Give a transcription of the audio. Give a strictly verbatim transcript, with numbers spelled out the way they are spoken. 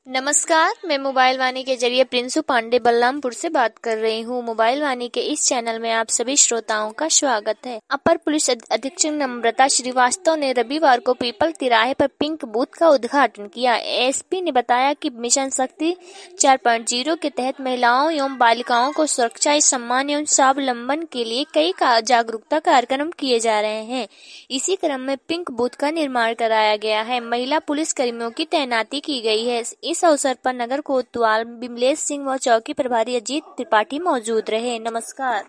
नमस्कार, मैं मोबाइल वाणी के जरिए प्रिंसू पांडे बलरामपुर से बात कर रही हूँ। मोबाइल वाणी के इस चैनल में आप सभी श्रोताओं का स्वागत है। अपर पुलिस अधीक्षक नम्रता श्रीवास्तव ने रविवार को पीपल तिराहे पर पिंक बूथ का उद्घाटन किया। एएसपी ने बताया कि मिशन शक्ति चार पॉइंट ज़ीरो के तहत महिलाओं एवं बालिकाओं को सुरक्षा, सम्मान एवं स्वावलंबन के लिए कई जागरूकता कार्यक्रम किए जा रहे हैं। इसी क्रम में पिंक बूथ का निर्माण कराया गया है। महिला पुलिस कर्मियों की तैनाती की गई है। इस अवसर पर नगर कोतवाल विमलेश सिंह व चौकी प्रभारी अजीत त्रिपाठी मौजूद रहे। नमस्कार।